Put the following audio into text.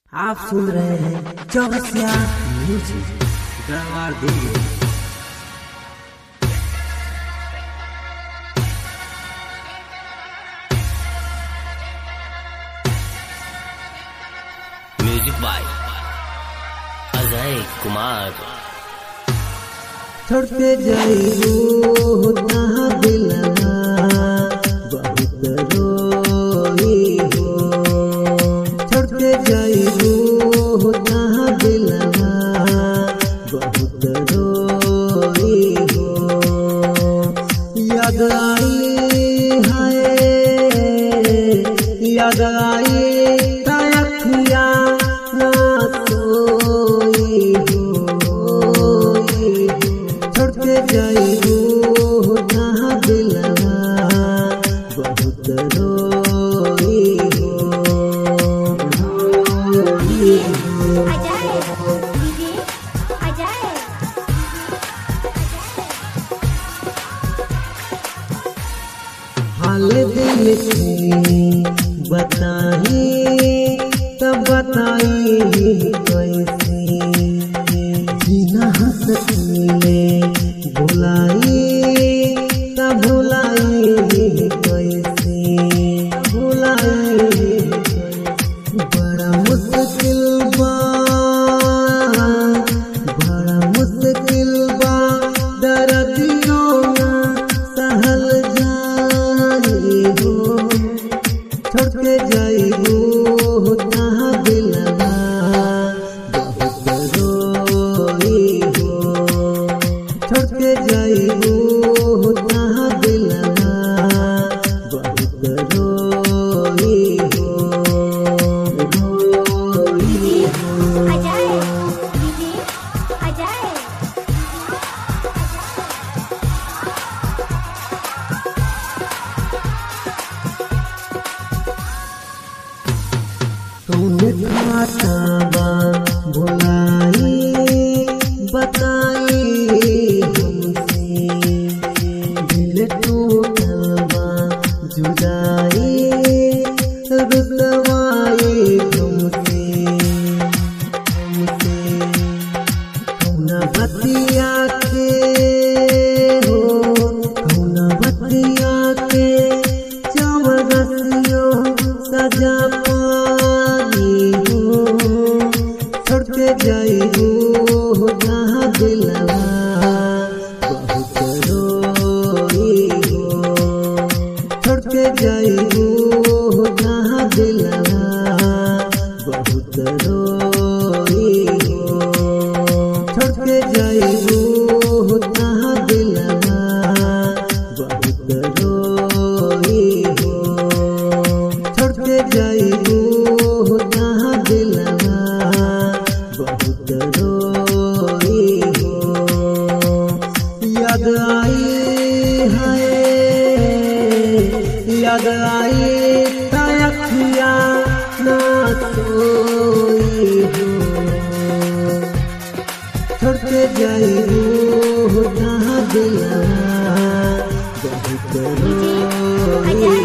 आप सुन रहे हैं Chaurasia music Garhwal Delhi. Music by Ajay Kumar. छोड़ के जाइयो ना दिलवा बहुत रोई हो, छोड़ के जाइयो ना दिलवा बहुत रोई हो। याद आई हाय याद आई अखिया ना सोई हो, छोड़ के जाइयो ना दिलवा बहुत रोई हो। हाल दिल की बताई तब बताई कैसे बिना हंसले भुलाई तब भुलाई कैसे भुलाई। बड़ा मुश्किल बा बड़ा मुश्किल बा दर्दियों ना सहल जाई हो, छोड़ के जाइयो ना दिलवा बहुत रोई हो, छोड़ के जाइयो ना दिलवा बहुत रोई हो। तूने खाता बा भुलाई बताई हमसे, दिल टूटल बा जुदाई रुसवाई हमसे कौना बतिया के हो कौना बतिया के चौरसियों सजा छोड़ के जाइयो ना दिलवा बहुत रोई हो, छोड़ के जाइयो ना दिलवा बहुत रोई हो, छोड़ के जाइयो ना दिलवा बहुत रोई हो, छोड़ के जाइयो ना दिलवा बहुत रोई हो। याद आई हाय याद आई अखिया ना सोई हो, छोड़ के जाइयो ना दिलवा बहुत रोई